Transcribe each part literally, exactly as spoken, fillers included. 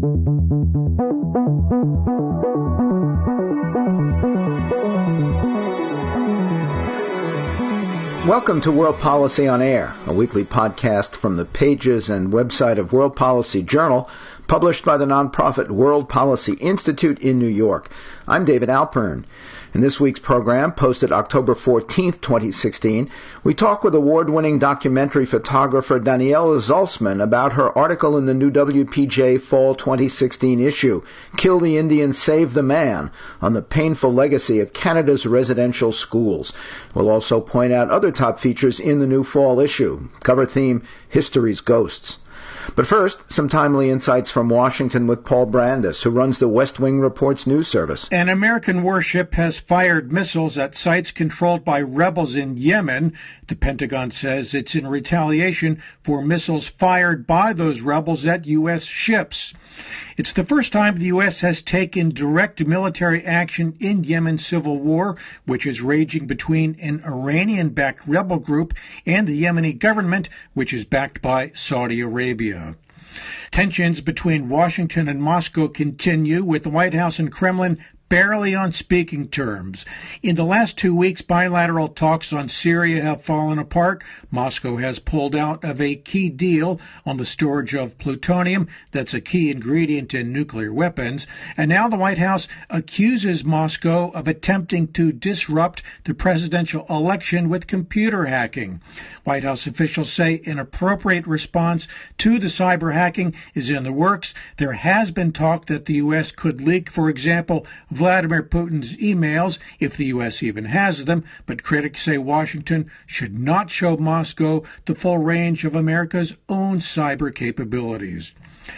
Welcome to World Policy on Air, a weekly podcast from the pages and website of World Policy Journal, published by the nonprofit World Policy Institute in New York. I'm David Alpern. In this week's program, posted October fourteenth, twenty sixteen, we talk with award-winning documentary photographer Daniela Zalcman about her article in the new W P J Fall twenty sixteen issue, Kill the Indian, Save the Man, on the painful legacy of Canada's residential schools. We'll also point out other top features in the new fall issue. Cover theme, History's Ghosts. But first, some timely insights from Washington with Paul Brandus, who runs the West Wing Report's news service. An American warship has fired missiles at sites controlled by rebels in Yemen. The Pentagon says it's in retaliation for missiles fired by those rebels at U S ships. It's the first time the U S has taken direct military action in Yemen's civil war, which is raging between an Iranian-backed rebel group and the Yemeni government, which is backed by Saudi Arabia. Tensions between Washington and Moscow continue, with the White House and Kremlin barely on speaking terms. In the last two weeks, bilateral talks on Syria have fallen apart. Moscow has pulled out of a key deal on the storage of plutonium that's a key ingredient in nuclear weapons. And now the White House accuses Moscow of attempting to disrupt the presidential election with computer hacking. White House officials say an appropriate response to the cyber hacking is in the works. There has been talk that the U S could leak, for example, Vladimir Putin's emails, if the U S even has them, but critics say Washington should not show Moscow the full range of America's own cyber capabilities.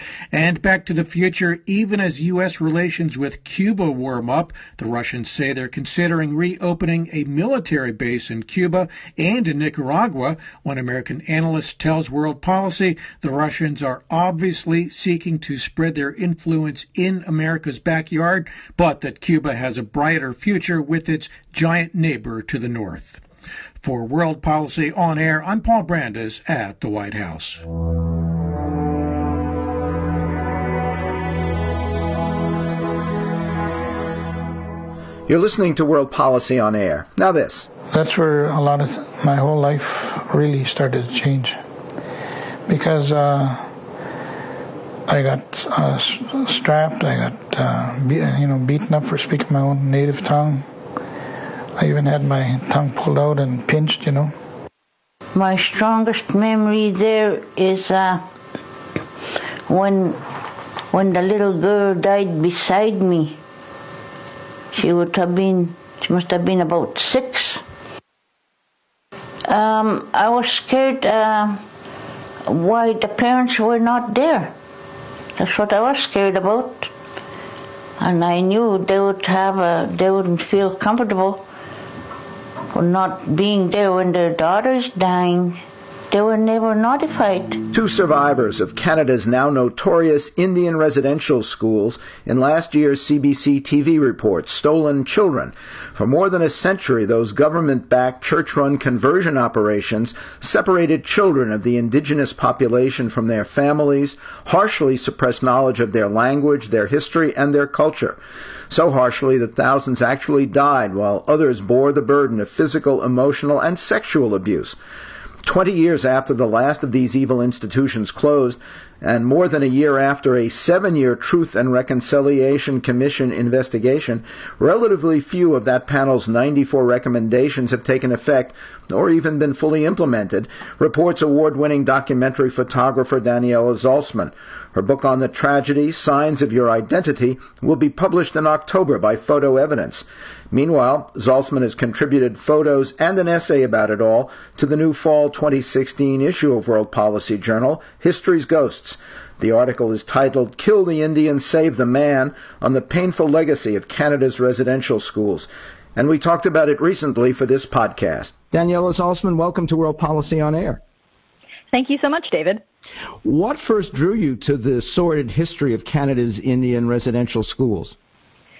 And back to the future, even as U S relations with Cuba warm up, the Russians say they're considering reopening a military base in Cuba and in Nicaragua. One American analyst tells World Policy the Russians are obviously seeking to spread their influence in America's backyard, but that Cuba has a brighter future with its giant neighbor to the north. For World Policy on Air, I'm Paul Brandus at the White House. You're listening to World Policy on Air. Now this. That's where a lot of my whole life really started to change. Because uh, I got uh, strapped, I got uh, be, you know beaten up for speaking my own native tongue. I even had my tongue pulled out and pinched, you know. My strongest memory there is uh, when when the little girl died beside me. She would have been, she must have been about six. Um, I was scared uh, why the parents were not there. That's what I was scared about. And I knew they would have a, they wouldn't feel comfortable for not being there when their daughter is dying. They were never notified. Two survivors of Canada's now notorious Indian residential schools in last year's C B C T V report, Stolen Children. For more than a century, those government-backed, church-run conversion operations separated children of the indigenous population from their families, harshly suppressed knowledge of their language, their history, and their culture. So harshly that thousands actually died, while others bore the burden of physical, emotional, and sexual abuse. Twenty years after the last of these evil institutions closed, and more than a year after a seven-year Truth and Reconciliation Commission investigation, relatively few of that panel's ninety-four recommendations have taken effect or even been fully implemented, reports award-winning documentary photographer Daniela Zalcman. Her book on the tragedy, Signs of Your Identity, will be published in October by Photo Evidence. Meanwhile, Zalcman has contributed photos and an essay about it all to the new fall twenty sixteen issue of World Policy Journal, History's Ghosts. The article is titled, Kill the Indian, Save the Man, on the painful legacy of Canada's residential schools. And we talked about it recently for this podcast. Daniela Zalcman, welcome to World Policy on Air. Thank you so much, David. What first drew you to the sordid history of Canada's Indian residential schools?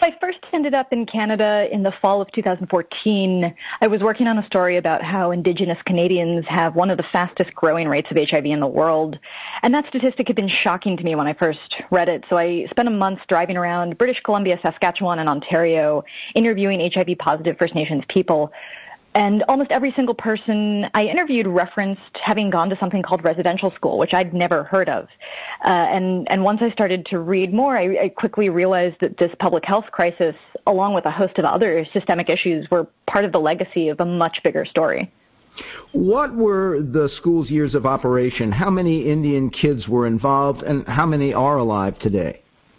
I first ended up in Canada in the fall of two thousand fourteen. I was working on a story about how Indigenous Canadians have one of the fastest growing rates of H I V in the world. And that statistic had been shocking to me when I first read it. So I spent a month driving around British Columbia, Saskatchewan, and Ontario, interviewing H I V positive First Nations people. And almost every single person I interviewed referenced having gone to something called residential school, which I'd never heard of. Uh, and, and once I started to read more, I, I quickly realized that this public health crisis, along with a host of other systemic issues, were part of the legacy of a much bigger story. What were the school's years of operation? How many Indian kids were involved, and how many are alive today?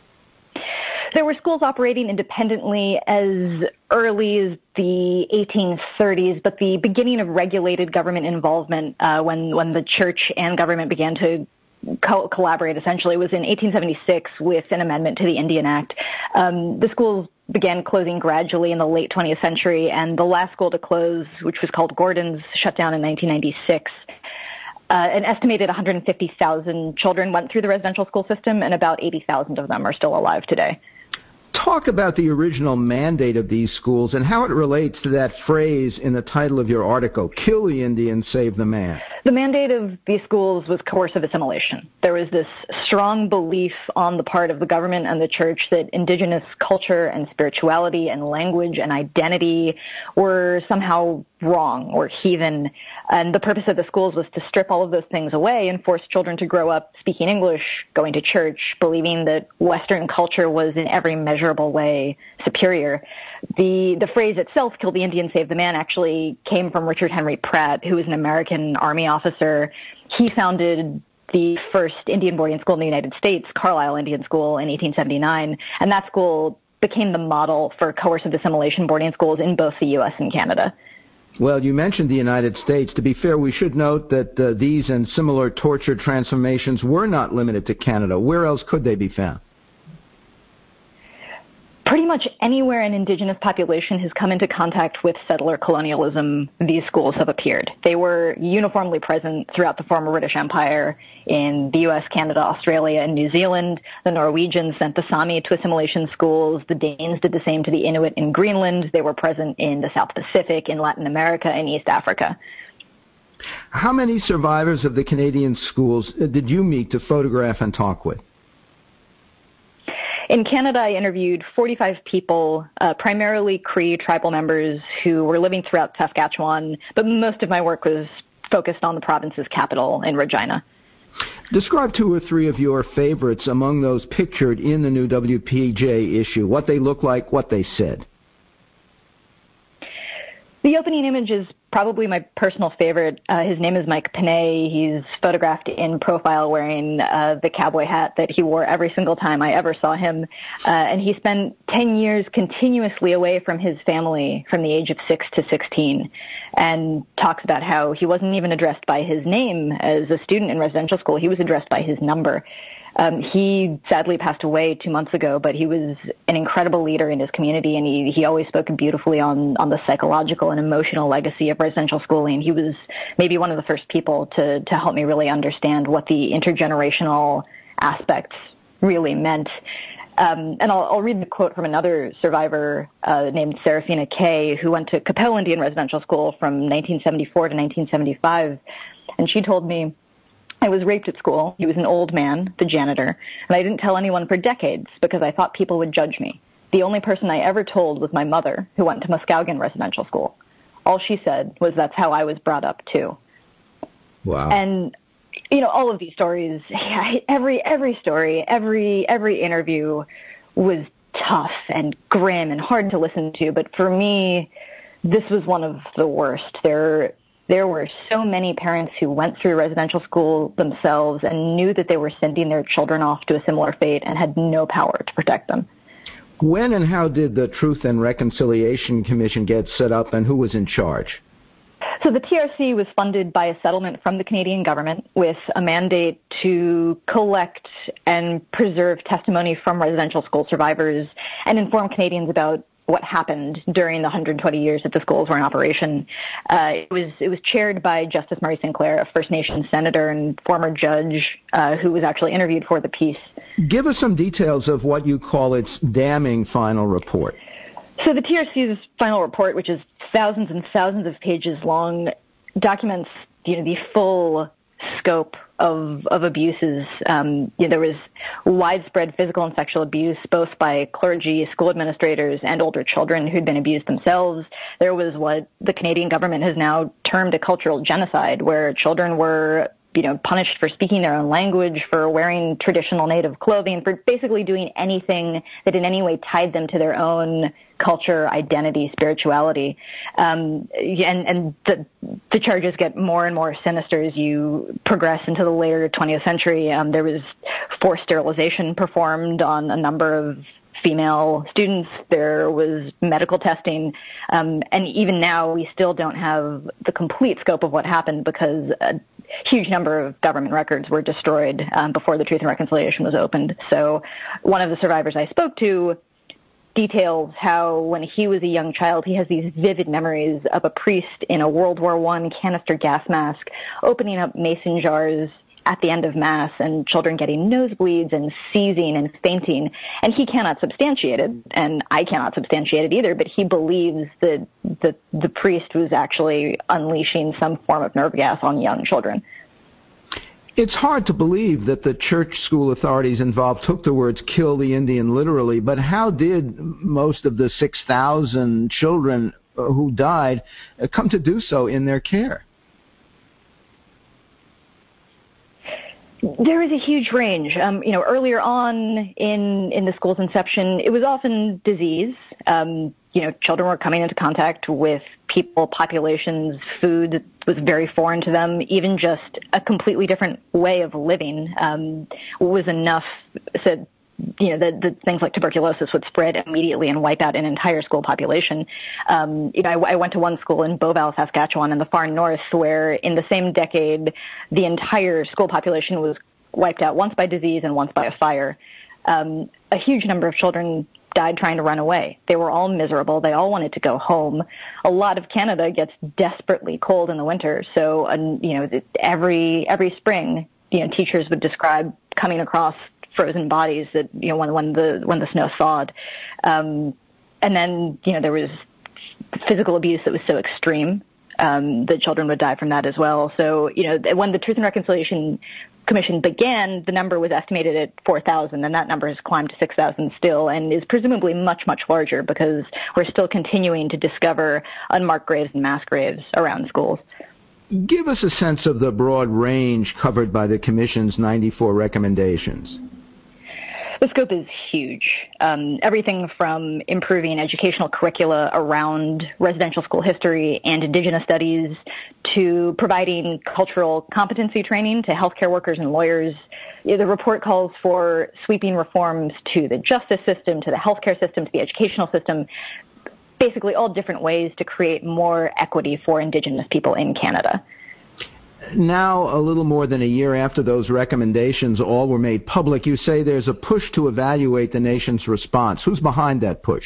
There were schools operating independently as early as the eighteen thirties, but the beginning of regulated government involvement uh, when, when the church and government began to co- collaborate essentially was in eighteen seventy-six with an amendment to the Indian Act. Um, the schools began closing gradually in the late twentieth century, and the last school to close, which was called Gordon's, shut down in nineteen ninety-six. Uh, an estimated one hundred fifty thousand children went through the residential school system, and about eighty thousand of them are still alive today. Talk about the original mandate of these schools and how it relates to that phrase in the title of your article, Kill the Indian, Save the Man. The mandate of these schools was coercive assimilation. There was this strong belief on the part of the government and the church that indigenous culture and spirituality and language and identity were somehow wrong or heathen. And the purpose of the schools was to strip all of those things away and force children to grow up speaking English, going to church, believing that Western culture was in every measurable way superior. The the phrase itself, Kill the Indian, Save the Man, actually came from Richard Henry Pratt, who was an American Army officer. He founded the first Indian boarding school in the United States, Carlisle Indian School, in eighteen seventy-nine, and that school became the model for coercive assimilation boarding schools in both the U S and Canada. Well, you mentioned the United States. To be fair, we should note that uh, these and similar torture transformations were not limited to Canada. Where else could they be found? Pretty much anywhere an indigenous population has come into contact with settler colonialism, these schools have appeared. They were uniformly present throughout the former British Empire in the U S, Canada, Australia, and New Zealand. The Norwegians sent the Sami to assimilation schools. The Danes did the same to the Inuit in Greenland. They were present in the South Pacific, in Latin America, and East Africa. How many survivors of the Canadian schools did you meet to photograph and talk with? In Canada, I interviewed forty-five people, uh, primarily Cree tribal members who were living throughout Saskatchewan, but most of my work was focused on the province's capital in Regina. Describe two or three of your favorites among those pictured in the new W P J issue, what they look like, what they said. The opening image is probably my personal favorite. Uh, his name is Mike Panay. He's photographed in profile wearing uh, the cowboy hat that he wore every single time I ever saw him. Uh, and he spent ten years continuously away from his family from the age of six to sixteen, and talks about how he wasn't even addressed by his name as a student in residential school. He was addressed by his number. Um, he sadly passed away two months ago, but he was an incredible leader in his community, and he, he always spoke beautifully on, on the psychological and emotional legacy of residential schooling. He was maybe one of the first people to, to help me really understand what the intergenerational aspects really meant. Um, and I'll, I'll read the quote from another survivor uh, named Serafina Kay, who went to Capel Indian Residential School from nineteen seventy-four to nineteen seventy-five, and she told me, I was raped at school. He was an old man, the janitor, and I didn't tell anyone for decades because I thought people would judge me. The only person I ever told was my mother, who went to Muskowgan Residential School. All she said was that's how I was brought up, too. Wow. And, you know, all of these stories, every every story, every every interview was tough and grim and hard to listen to. But for me, this was one of the worst. There There were so many parents who went through residential school themselves and knew that they were sending their children off to a similar fate and had no power to protect them. When and how did the Truth and Reconciliation Commission get set up, and who was in charge? So the T R C was funded by a settlement from the Canadian government with a mandate to collect and preserve testimony from residential school survivors and inform Canadians about what happened during the one hundred twenty years that the schools were in operation. Uh, it was it was chaired by Justice Murray Sinclair, a First Nations senator and former judge uh, who was actually interviewed for the piece. Give us some details of what you call its damning final report. So the T R C's final report, which is thousands and thousands of pages long, documents you know the full scope of of abuses. Um, you know, there was widespread physical and sexual abuse, both by clergy, school administrators, and older children who'd been abused themselves. There was what the Canadian government has now termed a cultural genocide, where children were you know, punished for speaking their own language, for wearing traditional native clothing, for basically doing anything that in any way tied them to their own culture, identity, spirituality. Um, and and the, the charges get more and more sinister as you progress into the later twentieth century. Um, there was forced sterilization performed on a number of female students. There was medical testing. Um, and even now, we still don't have the complete scope of what happened because a huge number of government records were destroyed um, before the Truth and Reconciliation was opened. So one of the survivors I spoke to details how when he was a young child, he has these vivid memories of a priest in a World War One canister gas mask opening up mason jars at the end of Mass and children getting nosebleeds and seizing and fainting. And he cannot substantiate it, and I cannot substantiate it either, but he believes that the, the priest was actually unleashing some form of nerve gas on young children. It's hard to believe that the church school authorities involved took the words "kill the Indian" literally, but how did most of the six thousand children who died come to do so in their care? There is a huge range. Um, you know, earlier on in, in the school's inception, it was often disease. Um, you know, children were coming into contact with people, populations, food that was very foreign to them. Even just a completely different way of living um, was enough. So, you know, the, the things like tuberculosis would spread immediately and wipe out an entire school population. Um, you know, I, I went to one school in Beauval, Saskatchewan, in the far north, where in the same decade, the entire school population was wiped out, once by disease and once by a fire. Um, a huge number of children died trying to run away. They were all miserable. They all wanted to go home. A lot of Canada gets desperately cold in the winter, so uh, you know, every every spring, you know, teachers would describe coming across frozen bodies that, you know, when, when the, when the snow thawed. Um, and then, you know, there was physical abuse that was so extreme, um, that children would die from that as well. So, you know, when the Truth and Reconciliation Commission began, the number was estimated at four thousand, and that number has climbed to six thousand still, and is presumably much, much larger because we're still continuing to discover unmarked graves and mass graves around schools. Give us a sense of the broad range covered by the Commission's ninety-four recommendations. The scope is huge. Um, everything from improving educational curricula around residential school history and Indigenous studies to providing cultural competency training to healthcare workers and lawyers. The report calls for sweeping reforms to the justice system, to the healthcare system, to the educational system, basically all different ways to create more equity for Indigenous people in Canada. Now, a little more than a year after those recommendations all were made public, you say there's a push to evaluate the nation's response. Who's behind that push?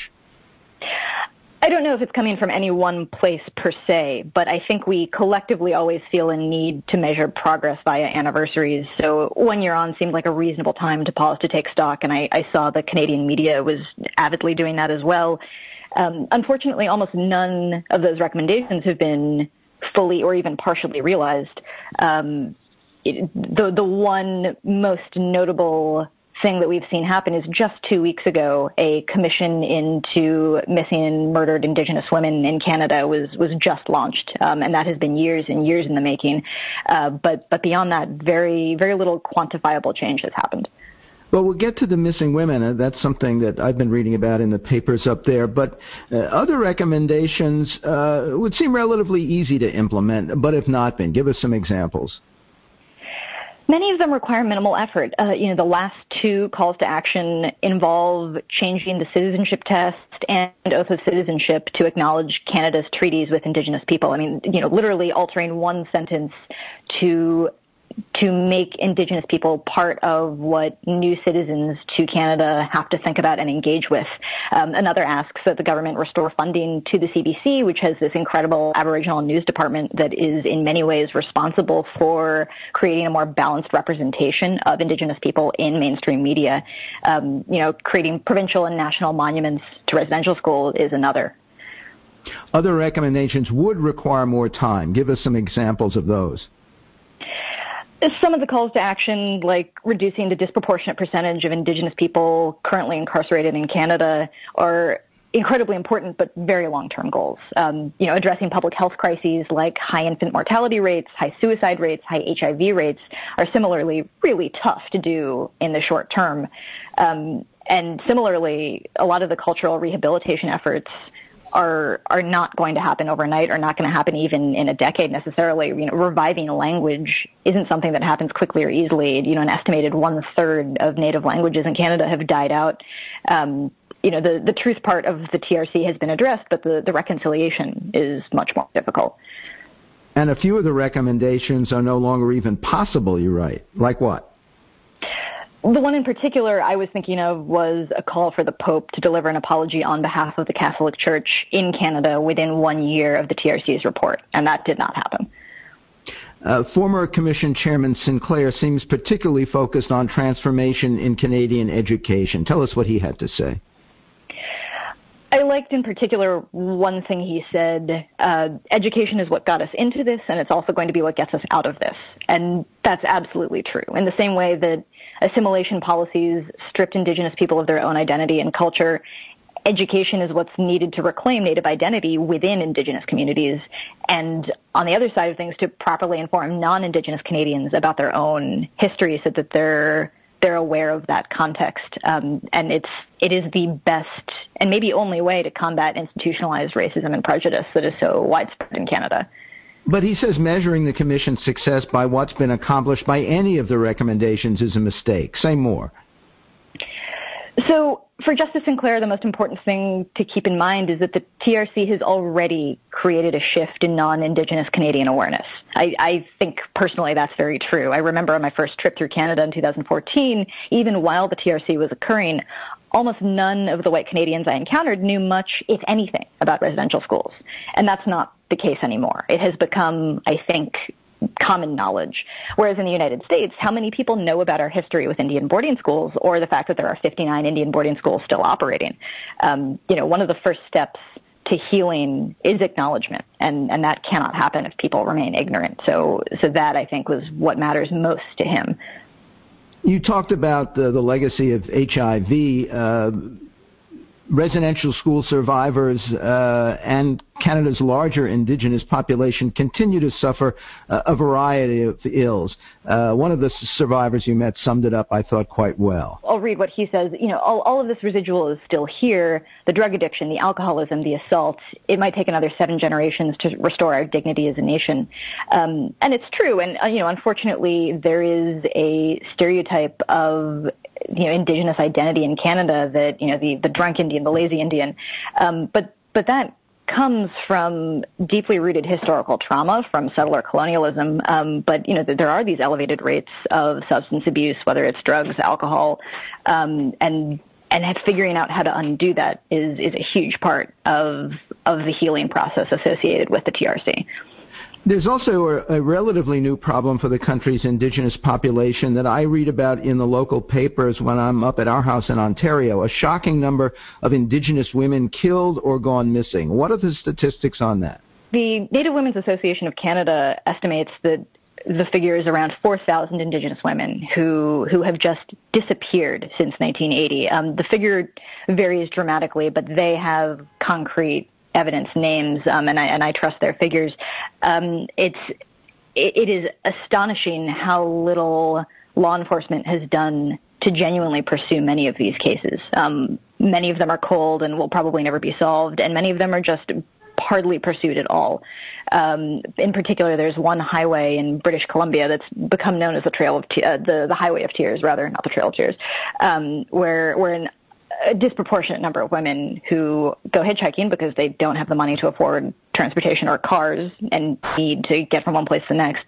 I don't know if it's coming from any one place per se, but I think we collectively always feel a need to measure progress via anniversaries. So one year on seemed like a reasonable time to pause to take stock, and I, I saw the Canadian media was avidly doing that as well. Um, unfortunately, almost none of those recommendations have been fully or even partially realized. Um, it, the the one most notable thing that we've seen happen is just two weeks ago, a commission into missing and murdered Indigenous women in Canada was was just launched, um, and that has been years and years in the making. Uh, but but beyond that, very very little quantifiable change has happened. Well, we'll get to the missing women. Uh, that's something that I've been reading about in the papers up there. But uh, other recommendations uh, would seem relatively easy to implement, but have not been. Give us some examples. Many of them require minimal effort. Uh, you know, the last two calls to action involve changing the citizenship test and oath of citizenship to acknowledge Canada's treaties with Indigenous people. I mean, you know, literally altering one sentence to to make Indigenous people part of what new citizens to Canada have to think about and engage with. Um, another asks that the government restore funding to the C B C, which has this incredible Aboriginal news department that is in many ways responsible for creating a more balanced representation of Indigenous people in mainstream media. Um, you know, creating provincial and national monuments to residential school is another. Other recommendations would require more time. Give us some examples of those. Some of the calls to action, like reducing the disproportionate percentage of Indigenous people currently incarcerated in Canada, are incredibly important but very long-term goals. Um, you know, addressing public health crises like high infant mortality rates, high suicide rates, high H I V rates are similarly really tough to do in the short term. Um, and similarly, a lot of the cultural rehabilitation efforts are are not going to happen overnight, or not going to happen even in a decade necessarily. You know, reviving a language isn't something that happens quickly or easily. You know, an estimated one third of native languages in Canada have died out. Um, you know, the, the truth part of the T R C has been addressed, but the, the reconciliation is much more difficult. And a few of the recommendations are no longer even possible, you write. Like what? The one in particular I was thinking of was a call for the Pope to deliver an apology on behalf of the Catholic Church in Canada within one year of the T R C's report, and that did not happen. Uh, former Commission Chairman Sinclair seems particularly focused on transformation in Canadian education. Tell us what he had to say. I liked in particular one thing he said, uh, education is what got us into this, and it's also going to be what gets us out of this. And that's absolutely true. In the same way that assimilation policies stripped Indigenous people of their own identity and culture, education is what's needed to reclaim Native identity within Indigenous communities. And on the other side of things, to properly inform non-Indigenous Canadians about their own history so that they're they're aware of that context. Um, and it's, it is the best and maybe only way to combat institutionalized racism and prejudice that is so widespread in Canada. But he says measuring the Commission's success by what's been accomplished by any of the recommendations is a mistake. Say more. So for Justice Sinclair, the most important thing to keep in mind is that the T R C has already created a shift in non-Indigenous Canadian awareness. I, I think personally that's very true. I remember on my first trip through Canada in two thousand fourteen, even while the T R C was occurring, almost none of the white Canadians I encountered knew much, if anything, about residential schools. And that's not the case anymore. It has become, I think, common knowledge. Whereas in the United States, how many people know about our history with Indian boarding schools, or the fact that there are fifty-nine Indian boarding schools still operating? Um, you know, one of the first steps to healing is acknowledgement, and, and that cannot happen if people remain ignorant. So, so that, I think, was what matters most to him. You talked about the, the legacy of H I V. Uh, residential school survivors uh, and Canada's larger Indigenous population continue to suffer uh, a variety of ills. Uh, one of the survivors you met summed it up, I thought, quite well. I'll read what he says. You know, all, all of this residual is still here. The drug addiction, the alcoholism, the assault. It might take another seven generations to restore our dignity as a nation. Um, and it's true. And, uh, you know, unfortunately, there is a stereotype of, you know, Indigenous identity in Canada that, you know, the, the drunk Indian, the lazy Indian. Um, but, but that comes from deeply rooted historical trauma from settler colonialism. Um, but, you know, there are these elevated rates of substance abuse, whether it's drugs, alcohol, um, and and figuring out how to undo that is, is a huge part of of the healing process associated with the T R C. There's also a, a relatively new problem for the country's Indigenous population that I read about in the local papers when I'm up at our house in Ontario, a shocking number of Indigenous women killed or gone missing. What are the statistics on that? The Native Women's Association of Canada estimates that the figure is around four thousand Indigenous women who who have just disappeared since nineteen eighty. Um, the figure varies dramatically, but they have concrete evidence, names, um, and I and I trust their figures. Um, it's it, it is astonishing how little law enforcement has done to genuinely pursue many of these cases. Um, many of them are cold and will probably never be solved, and many of them are just hardly pursued at all. Um, in particular, there's one highway in British Columbia that's become known as the Trail of Te- uh, the the Highway of Tears, rather, not the Trail of Tears, um, where where an a disproportionate number of women who go hitchhiking because they don't have the money to afford transportation or cars and need to get from one place to the next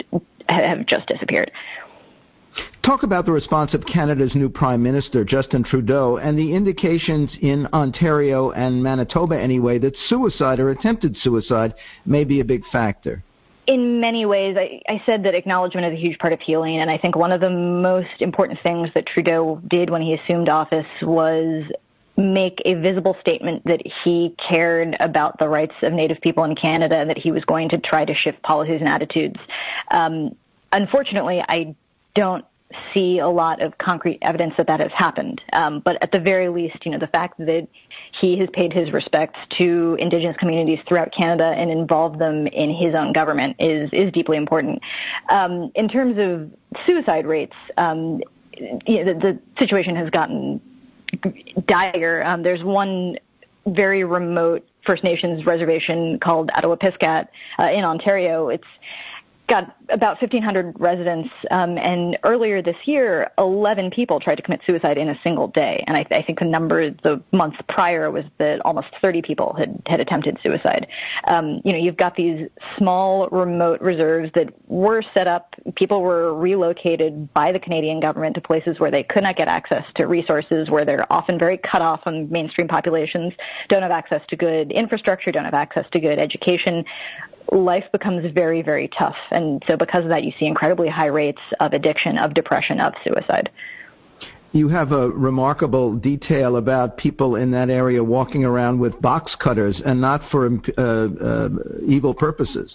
have just disappeared. Talk about the response of Canada's new Prime Minister, Justin Trudeau, and the indications in Ontario and Manitoba anyway that suicide or attempted suicide may be a big factor. In many ways, I, I said that acknowledgement is a huge part of healing, and I think one of the most important things that Trudeau did when he assumed office was make a visible statement that he cared about the rights of Native people in Canada and that he was going to try to shift policies and attitudes. Um, unfortunately, I don't see a lot of concrete evidence that that has happened. Um, but at the very least, you know, the fact that he has paid his respects to Indigenous communities throughout Canada and involved them in his own government is, is deeply important. Um, in terms of suicide rates, um, you know, the, the situation has gotten dire. Um, there's one very remote First Nations reservation called Attawapiskat uh, in Ontario. It's got about fifteen hundred residents, um, and earlier this year, eleven people tried to commit suicide in a single day. And I, I think the number the month prior was that almost thirty people had, had attempted suicide. Um, you know, you've got these small, remote reserves that were set up. People were relocated by the Canadian government to places where they could not get access to resources, where they're often very cut off from mainstream populations, don't have access to good infrastructure, don't have access to good education. Life becomes very, very tough. And so because of that, you see incredibly high rates of addiction, of depression, of suicide. You have a remarkable detail about people in that area walking around with box cutters and not for uh, uh, evil purposes.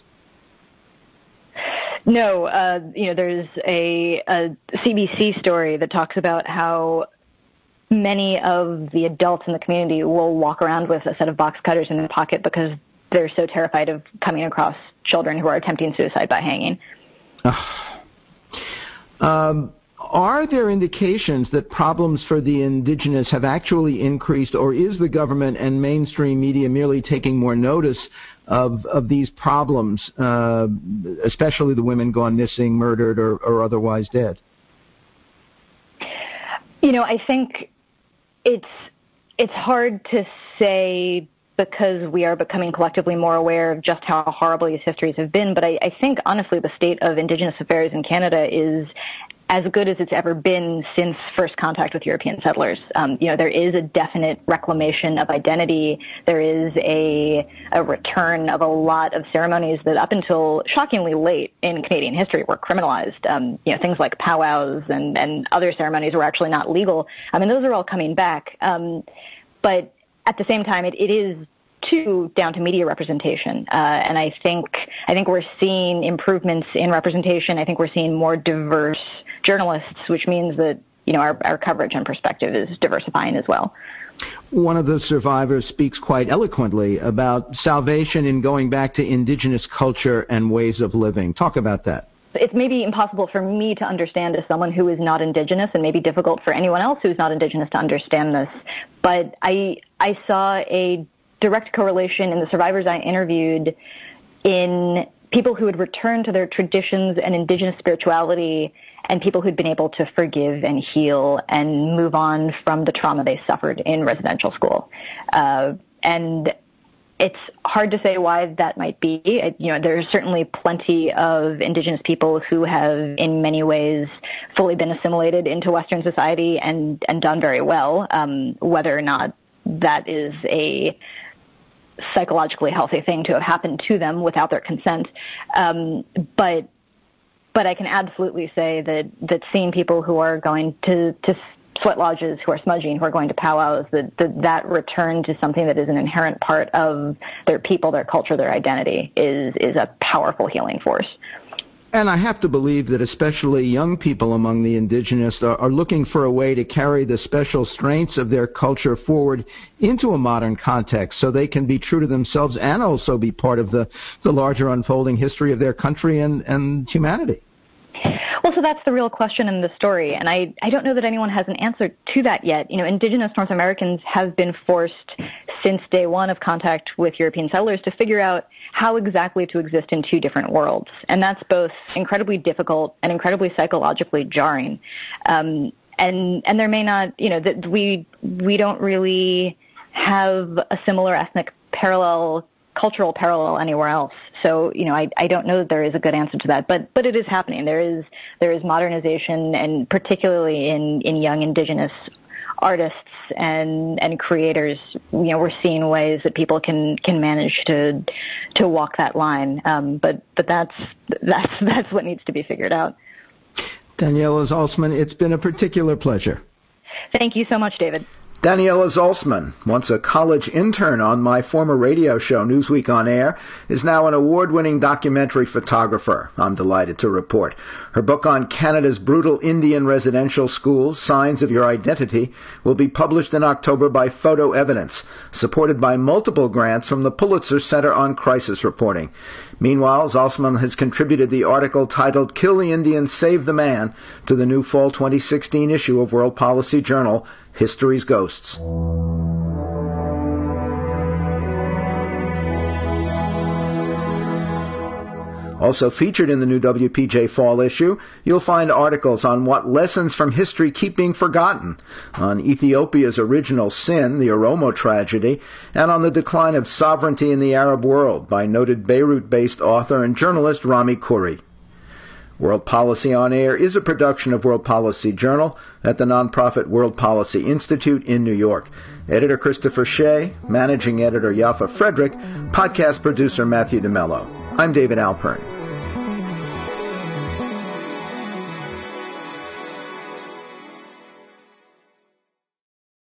No, uh, you know, there's a, a C B C story that talks about how many of the adults in the community will walk around with a set of box cutters in their pocket because they're so terrified of coming across children who are attempting suicide by hanging. Um, are there indications that problems for the Indigenous have actually increased, or is the government and mainstream media merely taking more notice of, of these problems, uh, especially the women gone missing, murdered, or, or otherwise dead? You know, I think it's it's hard to say because we are becoming collectively more aware of just how horrible these histories have been. But I, I think, honestly, the state of Indigenous affairs in Canada is as good as it's ever been since first contact with European settlers. Um, you know, there is a definite reclamation of identity. There is a, a return of a lot of ceremonies that up until shockingly late in Canadian history were criminalized. Um, you know, things like powwows and, and other ceremonies were actually not legal. I mean, those are all coming back. Um, but at the same time, it, it is too down to media representation, uh, and I think I think we're seeing improvements in representation. I think we're seeing more diverse journalists, which means that you know our, our coverage and perspective is diversifying as well. One of the survivors speaks quite eloquently about salvation in going back to Indigenous culture and ways of living. Talk about that. It's maybe impossible for me to understand as someone who is not Indigenous, and maybe difficult for anyone else who is not Indigenous to understand this. But I I saw a direct correlation in the survivors I interviewed in people who had returned to their traditions and Indigenous spirituality, and people who'd been able to forgive and heal and move on from the trauma they suffered in residential school. Uh, and it's hard to say why that might be. It, you know, there's certainly plenty of Indigenous people who have, in many ways, fully been assimilated into Western society and, and done very well. Um, whether or not that is a psychologically healthy thing to have happened to them without their consent, um, but but I can absolutely say that that seeing people who are going to to sweat lodges, who are smudging, who are going to powwows, that, that that return to something that is an inherent part of their people, their culture, their identity is is a powerful healing force. And I have to believe that especially young people among the Indigenous are, are looking for a way to carry the special strengths of their culture forward into a modern context so they can be true to themselves and also be part of the, the larger unfolding history of their country and, and humanity. Well, so that's the real question in the story, and I, I don't know that anyone has an answer to that yet. You know, Indigenous North Americans have been forced since day one of contact with European settlers to figure out how exactly to exist in two different worlds, and that's both incredibly difficult and incredibly psychologically jarring. Um, and and there may not, you know, that we we don't really have a similar ethnic parallel cultural parallel anywhere else. So, you know, I, I don't know that there is a good answer to that, but but it is happening. There is there is modernization, and particularly in, in young indigenous artists and and creators. You know, we're seeing ways that people can, can manage to to walk that line. Um, but but that's that's that's what needs to be figured out. Daniela Zalcman, it's been a particular pleasure. Thank you so much, David. Daniela Zalcman, once a college intern on my former radio show, Newsweek on Air, is now an award-winning documentary photographer, I'm delighted to report. Her book on Canada's brutal Indian residential schools, Signs of Your Identity, will be published in October by Photo Evidence, supported by multiple grants from the Pulitzer Center on Crisis Reporting. Meanwhile, Zalcman has contributed the article titled Kill the Indian, Save the Man to the new fall twenty sixteen issue of World Policy Journal, History's Ghosts. Also featured in the new W P J Fall issue, you'll find articles on what lessons from history keep being forgotten, on Ethiopia's original sin, the Oromo tragedy, and on the decline of sovereignty in the Arab world by noted Beirut-based author and journalist Rami Khoury. World Policy on Air is a production of World Policy Journal at the nonprofit World Policy Institute in New York. Editor Christopher Shea, managing editor Yaffa Frederick, podcast producer Matthew DeMello. I'm David Alpern.